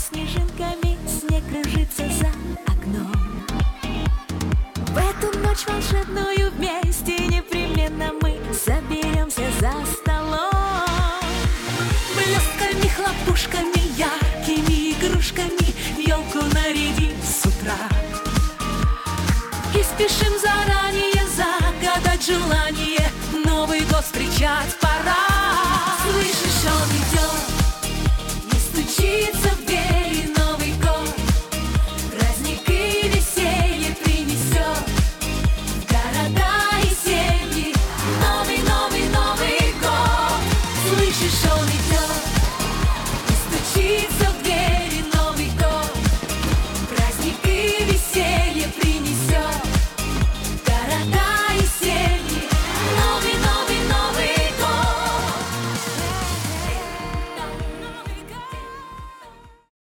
снежинками, снег кружится за окном. В эту ночь волшебную вместе непременно мы соберемся за столом. Блестками, хлопушками, яркими игрушками елку нарядим с утра. И спешим заранее загадать желание